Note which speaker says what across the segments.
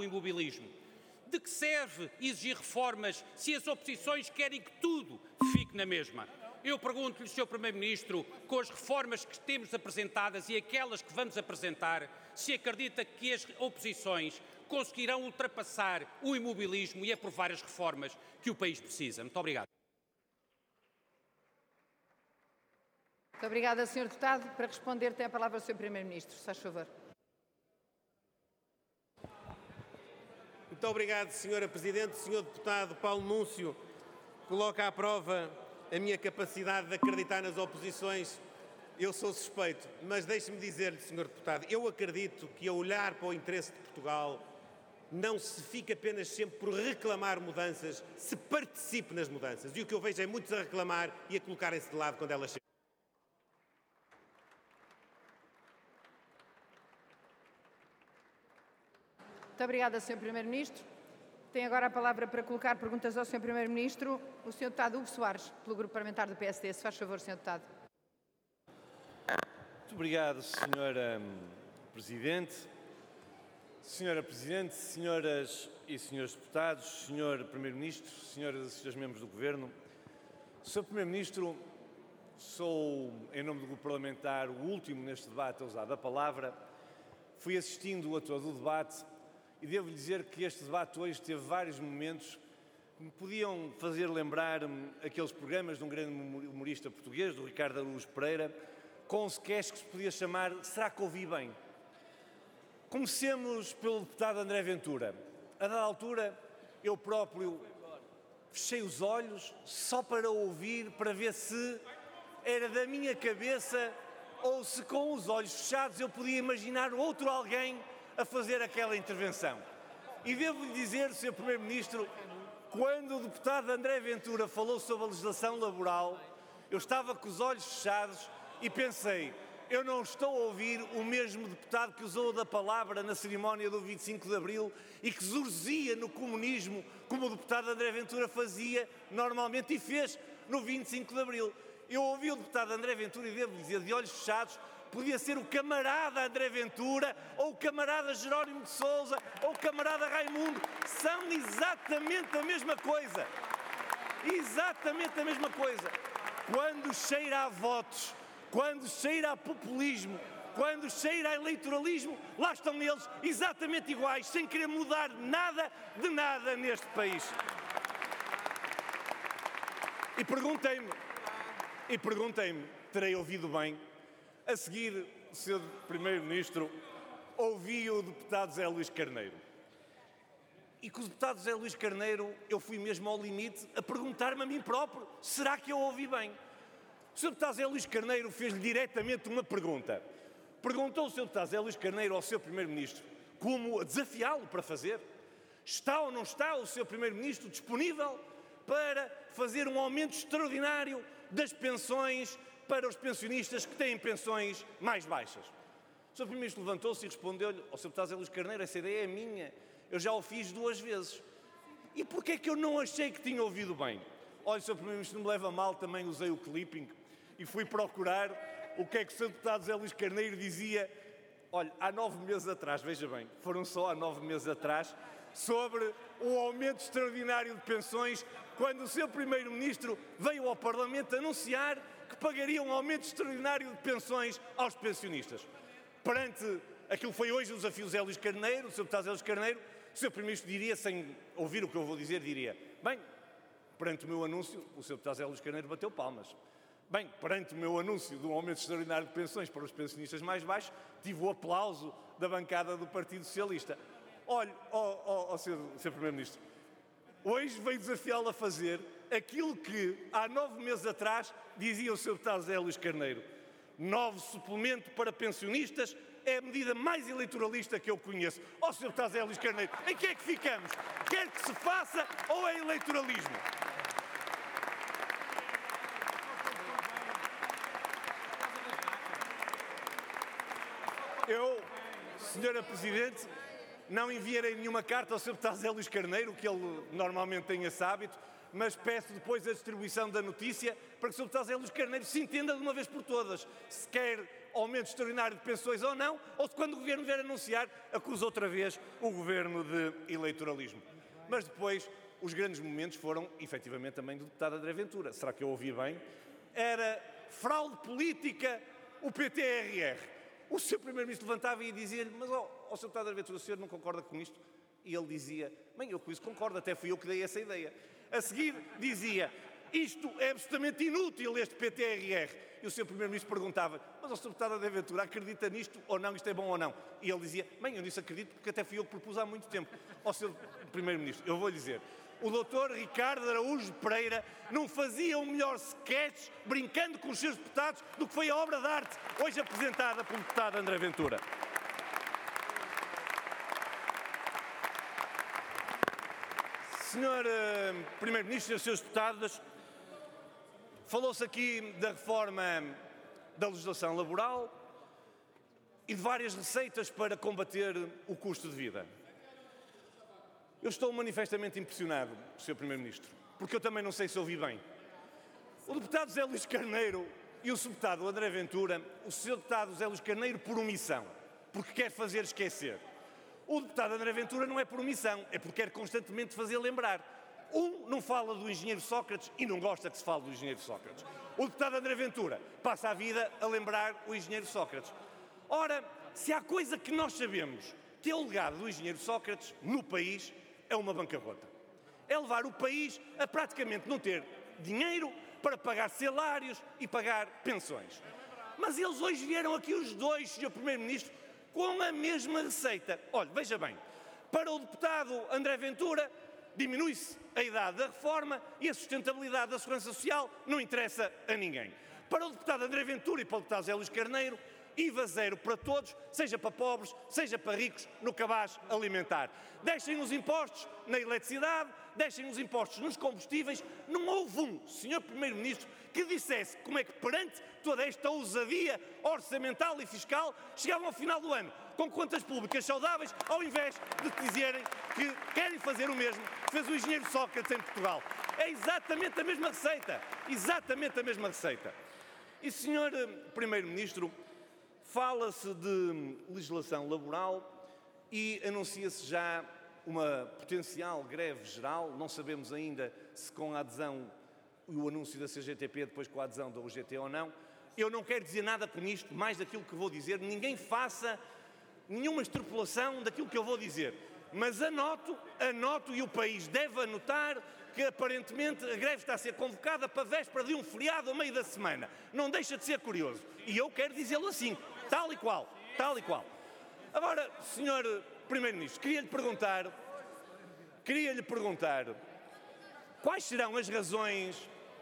Speaker 1: imobilismo. De que serve exigir reformas se as oposições querem que tudo fique na mesma? Eu pergunto-lhe, Sr. Primeiro-Ministro, com as reformas que temos apresentadas e aquelas que vamos apresentar, se acredita que as oposições conseguirão ultrapassar o imobilismo e aprovar as reformas que o país precisa. Muito obrigado.
Speaker 2: Muito obrigada, Sr. Deputado. Para responder, tem a palavra o Sr. Primeiro-Ministro. Se faz favor.
Speaker 3: Muito obrigado, Sra. Presidente. Sr. Deputado Paulo Núncio coloca à prova a minha capacidade de acreditar nas oposições. Eu sou suspeito, mas deixe-me dizer-lhe, Sr. Deputado, eu acredito que a olhar para o interesse de Portugal não se fica apenas sempre por reclamar mudanças, se participe nas mudanças. E o que eu vejo é muitos a reclamar e a colocarem-se de lado quando elas chegam.
Speaker 2: Muito obrigada, Sr. Primeiro-Ministro. Tem agora a palavra para colocar perguntas ao Sr. Primeiro-Ministro o Sr. Deputado Hugo Soares, pelo Grupo Parlamentar do PSD. Se faz favor, Sr. Deputado.
Speaker 4: Muito obrigado, Sra. Presidente. Sra. Presidente, senhoras e senhores deputados, Sr. Primeiro-Ministro, senhoras e senhores membros do Governo, Sr. Primeiro-Ministro, sou, em nome do Grupo Parlamentar, o último neste debate a usar a palavra. Fui assistindo a todo o debate e devo dizer que este debate hoje teve vários momentos que me podiam fazer lembrar aqueles programas de um grande humorista português, do Ricardo Araújo Pereira, com um sketch que se podia chamar Será que ouvi bem? Comecemos pelo deputado André Ventura. A dada altura, eu próprio fechei os olhos só para ouvir, para ver se era da minha cabeça ou se com os olhos fechados eu podia imaginar outro alguém a fazer aquela intervenção. E devo-lhe dizer, Sr. Primeiro-Ministro, quando o deputado André Ventura falou sobre a legislação laboral, eu estava com os olhos fechados e pensei, eu não estou a ouvir o mesmo deputado que usou da palavra na cerimónia do 25 de Abril e que zurzia no comunismo, como o deputado André Ventura fazia normalmente e fez no 25 de Abril. Eu ouvi o deputado André Ventura e devo dizer, de olhos fechados, podia ser o camarada André Ventura, ou o camarada Jerónimo de Sousa, ou o camarada Raimundo. São exatamente a mesma coisa. Exatamente a mesma coisa. Quando cheira a votos, quando cheira a populismo, quando cheira a eleitoralismo, lá estão eles exatamente iguais, sem querer mudar nada de nada neste país. E perguntei-me, terei ouvido bem? A seguir, Sr. Primeiro-Ministro, ouvi o deputado José Luís Carneiro. E com o deputado José Luís Carneiro, eu fui mesmo ao limite a perguntar-me a mim próprio, será que eu ouvi bem? O Sr. deputado José Luís Carneiro fez-lhe diretamente uma pergunta. Perguntou o Sr. deputado José Luís Carneiro ao Sr. Primeiro-Ministro como desafiá-lo para fazer. Está ou não está o Sr. Primeiro-Ministro disponível para fazer um aumento extraordinário das pensões para os pensionistas que têm pensões mais baixas? O Sr. Primeiro-Ministro levantou-se e respondeu-lhe ao Sr. deputado José Luís Carneiro, essa ideia é minha, eu já o fiz 2 vezes. E porquê é que eu não achei que tinha ouvido bem? Olha, Sr. Primeiro-Ministro, não me leva a mal, também usei o clipping e fui procurar o que é que o Sr. deputado José Luís Carneiro dizia, olha, há 9 meses atrás, veja bem, foram só há 9 meses atrás, sobre o aumento extraordinário de pensões, quando o Sr. Primeiro-Ministro veio ao Parlamento anunciar que pagaria um aumento extraordinário de pensões aos pensionistas. Perante aquilo que foi hoje o desafio José Luís Carneiro, o Sr. deputado José Luís Carneiro, o Sr. Primeiro-Ministro diria, sem ouvir o que eu vou dizer, diria, bem, perante o meu anúncio, o Sr. deputado José Luís Carneiro bateu palmas. Bem, perante o meu anúncio de um aumento extraordinário de pensões para os pensionistas mais baixos, tive o aplauso da bancada do Partido Socialista. Olhe, Sr. Primeiro-Ministro, hoje veio desafiá-lo a fazer aquilo que há 9 meses atrás dizia o Sr. deputado José Luís Carneiro. Novo suplemento para pensionistas é a medida mais eleitoralista que eu conheço. Sr. deputado José Luís Carneiro, em que é que ficamos? Quer que se faça ou é eleitoralismo? Eu, Sra. Presidente, não enviarei nenhuma carta ao Sr. deputado José Luís Carneiro, que ele normalmente tem esse hábito, mas peço depois a distribuição da notícia para que o Sr. deputado José Luís Carneiro se entenda de uma vez por todas se quer aumento extraordinário de pensões ou não, ou se quando o Governo vier anunciar, acusa outra vez o Governo de eleitoralismo. Mas depois, os grandes momentos foram, efetivamente, também do deputado André Ventura. Será que eu ouvi bem? Era fraude política, o PTRR. O Sr. Primeiro-Ministro levantava e dizia-lhe: mas, Sr. deputado André Ventura, o senhor não concorda com isto? E ele dizia: bem, eu com isso concordo, até fui eu que dei essa ideia. A seguir, dizia: isto é absolutamente inútil, este PTRR. E o Sr. Primeiro-Ministro perguntava: mas o Sr. deputado André Ventura acredita nisto ou não, isto é bom ou não? E ele dizia: bem, eu nisso acredito porque até fui eu que propus há muito tempo. Ó Sr. Primeiro-Ministro, eu vou lhe dizer, o Dr. Ricardo Araújo Pereira não fazia um melhor sketch brincando com os seus deputados do que foi a obra de arte hoje apresentada pelo deputado André Ventura. Senhor Primeiro-Ministro e os seus deputados, falou-se aqui da reforma da legislação laboral e de várias receitas para combater o custo de vida. Eu estou manifestamente impressionado, Sr. Primeiro-Ministro, porque eu também não sei se ouvi bem. O deputado José Luís Carneiro e o subdeputado André Ventura, o Sr. deputado José Luís Carneiro por omissão, porque quer fazer esquecer. O deputado André Ventura não é por omissão, é porque quer constantemente fazer lembrar. Um não fala do engenheiro Sócrates e não gosta que se fale do engenheiro Sócrates. O deputado André Ventura passa a vida a lembrar o engenheiro Sócrates. Ora, se há coisa que nós sabemos que é o legado do engenheiro Sócrates no país, é uma bancarrota. É levar o país a praticamente não ter dinheiro para pagar salários e pagar pensões. Mas eles hoje vieram aqui os dois, Sr. Primeiro-Ministro, com a mesma receita. Olha, veja bem, para o deputado André Ventura, diminui-se a idade da reforma e a sustentabilidade da segurança social não interessa a ninguém. Para o deputado André Ventura e para o deputado José Luís Carneiro, IVA zero para todos, seja para pobres, seja para ricos, no cabaz alimentar. Deixem os impostos na eletricidade, deixem os impostos nos combustíveis. Não houve um Sr. Primeiro-Ministro que dissesse como é que perante toda esta ousadia orçamental e fiscal chegavam ao final do ano com contas públicas saudáveis, ao invés de dizerem que querem fazer o mesmo que fez o engenheiro Sócrates em Portugal. É exatamente a mesma receita. Exatamente a mesma receita. E, Sr. Primeiro-Ministro, fala-se de legislação laboral e anuncia-se já uma potencial greve geral. Não sabemos ainda se com a adesão e o anúncio da CGTP, depois com a adesão da UGT ou não. Eu não quero dizer nada com isto, mais daquilo que vou dizer. Ninguém faça nenhuma extrapolação daquilo que eu vou dizer. Mas anoto e o país deve anotar que aparentemente a greve está a ser convocada para a véspera de um feriado ao meio da semana. Não deixa de ser curioso. E eu quero dizê-lo assim, tal e qual, tal e qual. Agora, Sr. Primeiro-Ministro, queria-lhe perguntar quais serão as razões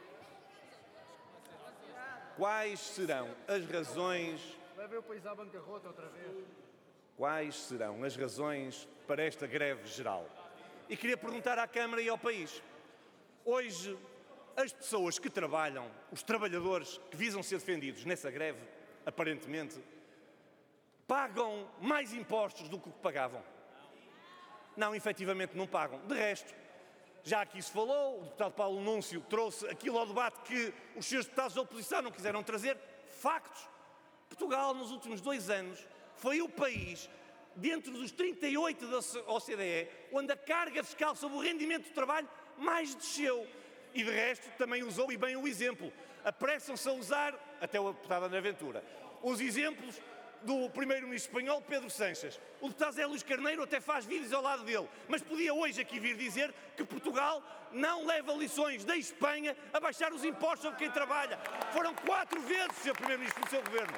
Speaker 5: Vai ver o país à bancarrota outra vez.
Speaker 4: Quais serão as razões para esta greve geral? E queria perguntar à Câmara e ao país. Hoje, as pessoas que trabalham, os trabalhadores que visam ser defendidos nessa greve, aparentemente, pagam mais impostos do que o que pagavam? Não, efetivamente não pagam. De resto, já aqui se falou, o deputado Paulo Núncio trouxe aquilo ao debate que os seus deputados da oposição não quiseram trazer. Factos. Portugal, nos últimos 2 anos, foi o país, dentro dos 38 da OCDE, onde a carga fiscal sobre o rendimento do trabalho mais desceu. E de resto, também usou e bem o exemplo. Apressam-se a usar, até o deputado André Ventura, os exemplos do primeiro-ministro espanhol, Pedro Sánchez. O deputado José Luís Carneiro até faz vídeos ao lado dele, mas podia hoje aqui vir dizer que Portugal não leva lições da Espanha a baixar os impostos sobre quem trabalha. Foram 4 vezes, Sr. Primeiro-Ministro, do seu governo.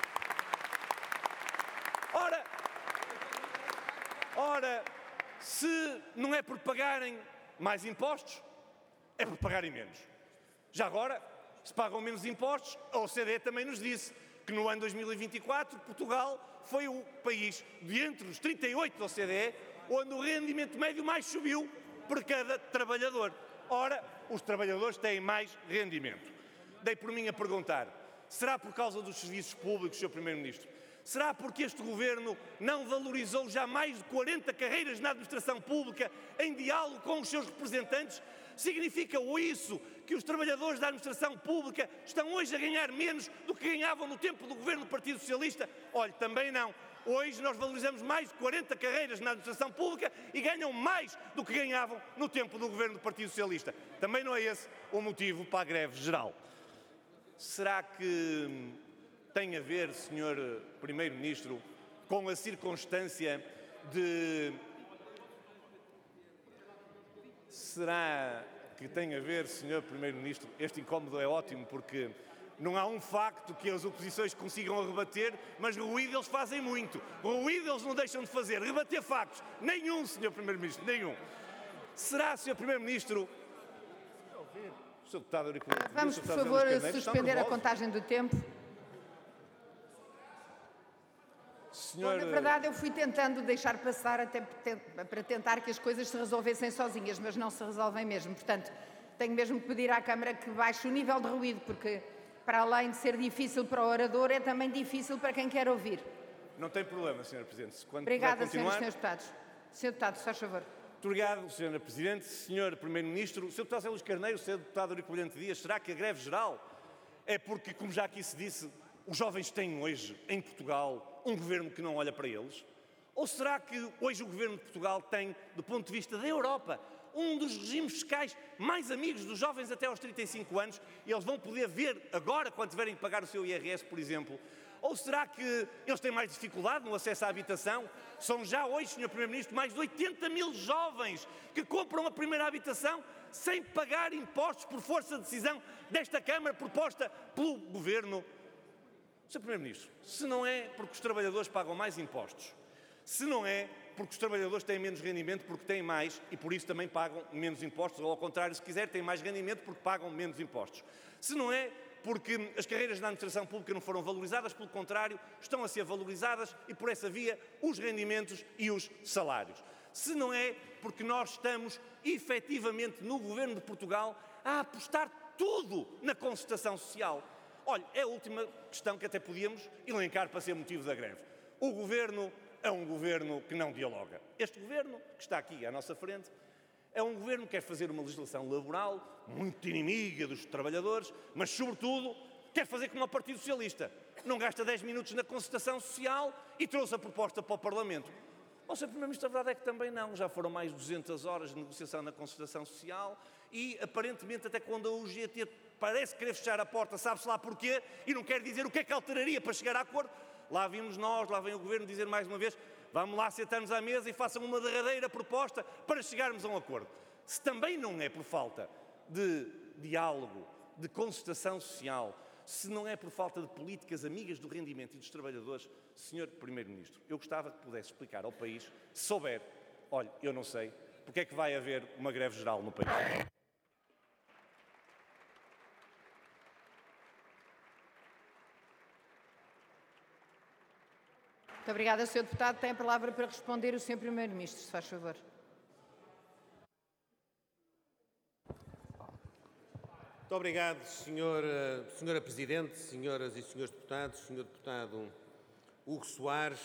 Speaker 4: Ora, se não é por pagarem mais impostos, é por pagarem menos. Já agora, se pagam menos impostos, a OCDE também nos disse que no ano 2024 Portugal foi o país, de entre os 38 da OCDE, onde o rendimento médio mais subiu por cada trabalhador. Ora, os trabalhadores têm mais rendimento. Dei por mim a perguntar, será por causa dos serviços públicos, Sr. Primeiro-Ministro? Será porque este governo não valorizou já mais de 40 carreiras na administração pública em diálogo com os seus representantes? Significa isso que os trabalhadores da administração pública estão hoje a ganhar menos do que ganhavam no tempo do governo do Partido Socialista? Olhe, também não. Hoje nós valorizamos mais de 40 carreiras na administração pública e ganham mais do que ganhavam no tempo do governo do Partido Socialista. Também não é esse o motivo para a greve geral. Será que tem a ver, Sr. Primeiro-Ministro, com a circunstância de... Será que tem a ver, Sr. Primeiro-Ministro, este incómodo é ótimo porque não há um facto que as oposições consigam rebater, mas ruído eles fazem muito. Ruído eles não deixam de fazer. Rebater factos, nenhum, Sr. Primeiro-Ministro, nenhum. Será, Sr. Primeiro-Ministro... Sr. Deputado Eurico,
Speaker 2: vamos, por favor, suspender a contagem do tempo. Bom, na verdade, eu fui tentando deixar passar até para tentar que as coisas se resolvessem sozinhas, mas não se resolvem mesmo. Portanto, tenho mesmo que pedir à Câmara que baixe o nível de ruído, porque, para além de ser difícil para o orador, é também difícil para quem quer ouvir.
Speaker 4: Não tem problema, Sr. Presidente.
Speaker 2: Obrigada, senhoras e senhores deputados. Sr. Deputado, se faz favor.
Speaker 4: Muito obrigado, Sra. Presidente. Sr. Primeiro-Ministro, Sr. Deputado José Luís Carneiro, Sr. Deputado Eurico Brilhante Dias, será que a greve geral é porque, como já aqui se disse, os jovens têm hoje, em Portugal, um governo que não olha para eles? Ou será que hoje o governo de Portugal tem, do ponto de vista da Europa, um dos regimes fiscais mais amigos dos jovens até aos 35 anos e eles vão poder ver agora, quando tiverem que pagar o seu IRS, por exemplo? Ou será que eles têm mais dificuldade no acesso à habitação? São já hoje, Sr. Primeiro-Ministro, mais de 80 mil jovens que compram a primeira habitação sem pagar impostos por força de decisão desta Câmara proposta pelo Governo. Sr. Primeiro-Ministro, se não é porque os trabalhadores pagam mais impostos, se não é porque os trabalhadores têm menos rendimento porque têm mais e por isso também pagam menos impostos, ou ao contrário, se quiser, têm mais rendimento porque pagam menos impostos, se não é porque as carreiras na administração pública não foram valorizadas, pelo contrário, estão a ser valorizadas e por essa via os rendimentos e os salários. Se não é porque nós estamos efetivamente no Governo de Portugal a apostar tudo na concertação social. Olha, é a última questão que até podíamos elencar para ser motivo da greve. O Governo é um Governo que não dialoga. Este Governo, que está aqui à nossa frente, é um Governo que quer fazer uma legislação laboral muito inimiga dos trabalhadores, mas, sobretudo, quer fazer como o Partido Socialista. Não gasta 10 minutos na concertação social e trouxe a proposta para o Parlamento. Ou seja, Primeiro-Ministro, a verdade é que também não. Já foram mais de 200 horas de negociação na concertação social e, aparentemente, até quando a UGT parece querer fechar a porta, sabe-se lá porquê, e não quer dizer o que é que alteraria para chegar a acordo, lá vimos nós, lá vem o Governo dizer mais uma vez: vamos lá sentarmos à mesa e façam uma derradeira proposta para chegarmos a um acordo. Se também não é por falta de diálogo, de concertação social, se não é por falta de políticas amigas do rendimento e dos trabalhadores, Sr. Primeiro-Ministro, eu gostava que pudesse explicar ao país, se souber, olha, eu não sei, porque é que vai haver uma greve geral no país.
Speaker 2: Muito obrigada, Sr. Deputado. Tem a palavra para responder o Sr. Primeiro-Ministro, se faz favor.
Speaker 3: Muito obrigado, Senhora Presidente, senhoras e senhores deputados, Sr. Deputado Hugo Soares.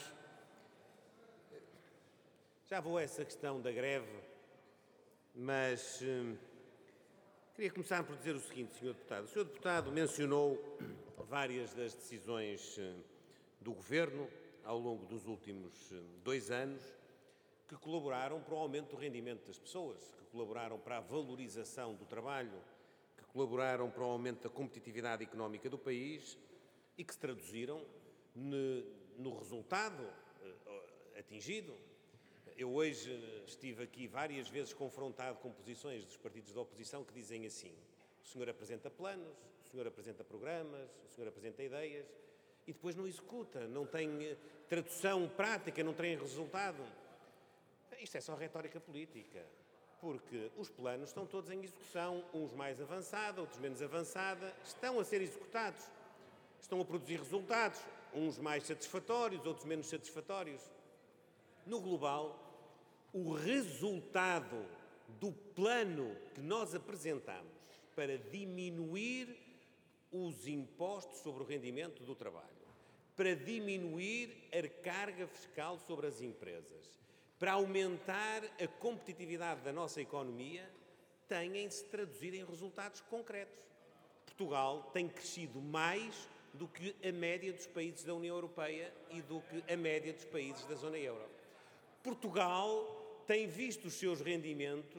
Speaker 3: Já vou a essa questão da greve, mas queria começar por dizer o seguinte, Sr. Deputado. O Sr. Deputado mencionou várias das decisões do Governo ao longo dos últimos 2 anos que colaboraram para o aumento do rendimento das pessoas, que colaboraram para a valorização do trabalho, que colaboraram para o aumento da competitividade económica do país e que se traduziram no resultado atingido. Eu hoje estive aqui várias vezes confrontado com posições dos partidos da oposição que dizem assim: o senhor apresenta planos, o senhor apresenta programas, o senhor apresenta ideias e depois não executa, não tem tradução prática, não tem resultado. Isto é só retórica política, porque os planos estão todos em execução, uns mais avançada, outros menos avançada, estão a ser executados, estão a produzir resultados, uns mais satisfatórios, outros menos satisfatórios. No global, o resultado do plano que nós apresentamos para diminuir os impostos sobre o rendimento do trabalho, para diminuir a carga fiscal sobre as empresas, para aumentar a competitividade da nossa economia, têm-se traduzido em resultados concretos. Portugal tem crescido mais do que a média dos países da União Europeia e do que a média dos países da zona euro. Portugal tem visto os seus rendimentos